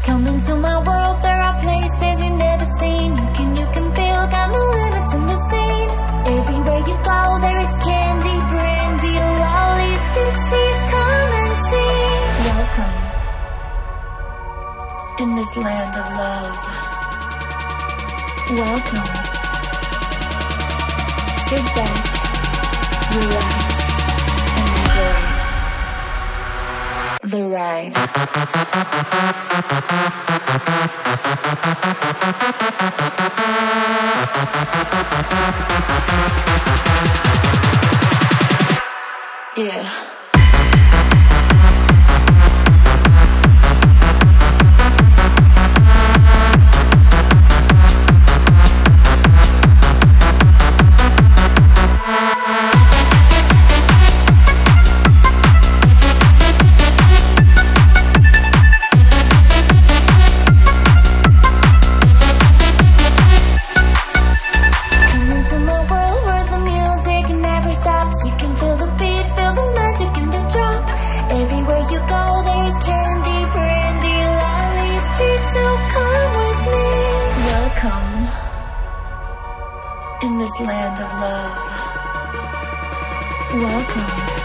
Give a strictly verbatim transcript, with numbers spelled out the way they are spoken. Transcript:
Come into my world, there are places you've never seen. You can, you can feel, got no limits in the scene. Everywhere you go, there is candy, brandy, lollies, pixies, come and see. Welcome in this land of love. Welcome. Sit back, relax, and enjoy the ride. Yeah. Everywhere you go, there's candy, brandy, lollies, treats, so come with me. Welcome in this land of love. Welcome.